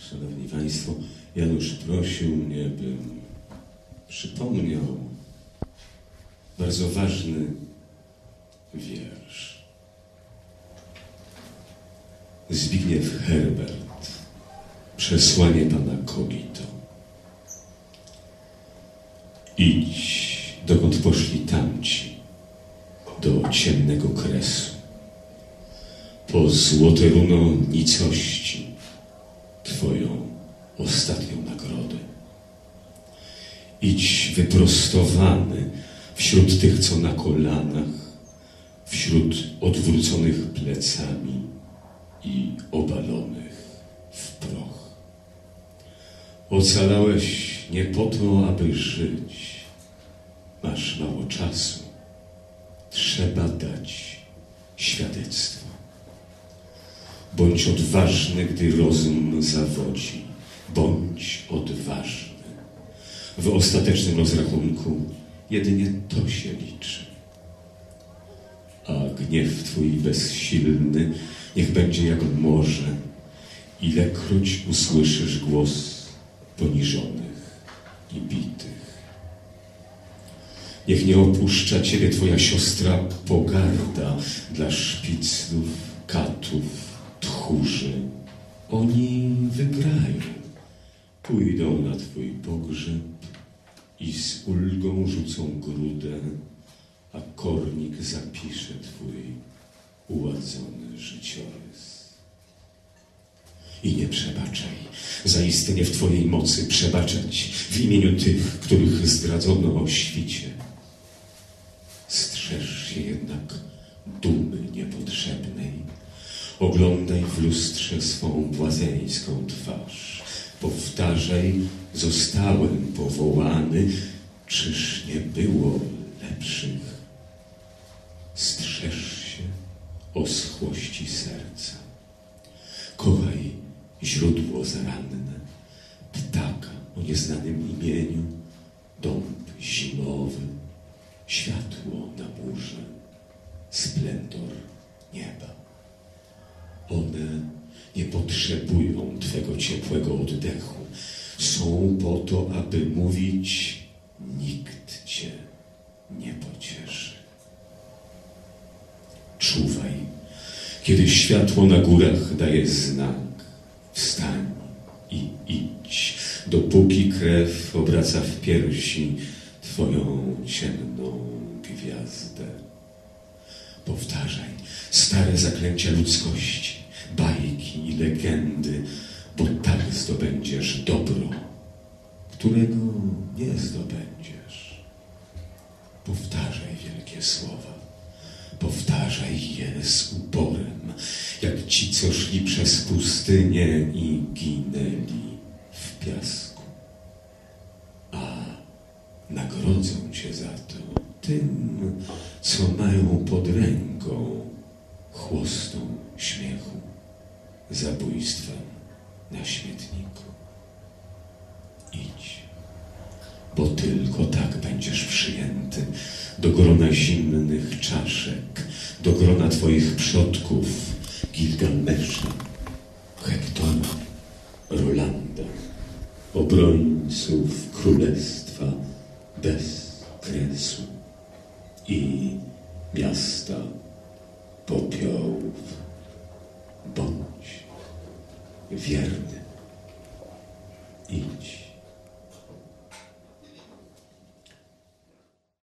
Szanowni Państwo, Janusz prosił mnie, bym przypomniał bardzo ważny wiersz. Zbigniew Herbert, Przesłanie pana Kogito. Idź, dokąd poszli tamci, do ciemnego kresu, po złote runo nicości, twoją ostatnią nagrodę. Idź wyprostowany wśród tych, co na kolanach, wśród odwróconych plecami i obalonych w proch. Ocalałeś nie po to, aby żyć. Masz mało czasu. Trzeba dać świadectwo. Bądź odważny, gdy rozum zawodzi. Bądź odważny. W ostatecznym rozrachunku jedynie to się liczy. A gniew twój bezsilny niech będzie jak morze, ilekroć usłyszysz głos poniżonych i bitych. Niech nie opuszcza ciebie twoja siostra pogarda dla szpiclów, katów, tchórzy. Oni wygrają, pójdą na twój pogrzeb i z ulgą rzucą grudę, a kornik zapisze twój uładzony życiorys. I nie przebaczaj, zaistnie w twojej mocy przebaczać w imieniu tych, których zdradzono o świcie. Strzeż się jednak dumy niepotrzebnej. Oglądaj w lustrze swą błazeńską twarz. Powtarzaj, zostałem powołany, czyż nie było lepszych? Strzeż się oschłości serca. Kochaj źródło zaranne, ptaka o nieznanym imieniu, dąb zimowy, światło na murze, splendor nieba. One nie potrzebują twego ciepłego oddechu. Są po to, aby mówić, nikt cię nie pocieszy. Czuwaj, kiedy światło na górach daje znak. Wstań i idź, dopóki krew obraca w piersi twoją ciemną gwiazdę. Powtarzaj stare zaklęcia ludzkości, bajki i legendy, bo tak zdobędziesz dobro, którego nie zdobędziesz. Powtarzaj wielkie słowa. Powtarzaj je z uporem, jak ci, co szli przez pustynię i ginęli w piasku. A nagrodzą cię za to tym, co mają pod ręką chłostą śmiechu, zabójstwem na śmietniku. Idź, bo tylko tak będziesz przyjęty do grona zimnych czaszek, do grona twoich przodków, Gilgamesza, Hektora, Rolanda, obrońców królestwa bez kresu i miasta popiołów. Bądź wierny. Idź.